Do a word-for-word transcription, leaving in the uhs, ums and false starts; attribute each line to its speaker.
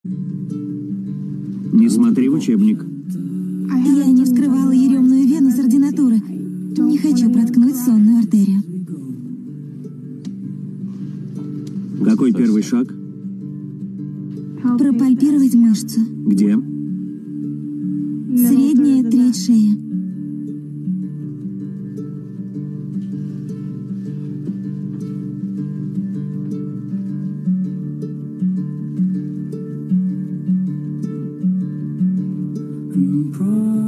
Speaker 1: Не смотри в учебник.
Speaker 2: Я не вскрывала еремную вену с ординатуры. Не хочу проткнуть сонную артерию.
Speaker 1: Какой первый шаг?
Speaker 2: Пропальпировать мышцу.
Speaker 1: Где?
Speaker 2: Средняя треть шеи.
Speaker 3: Pro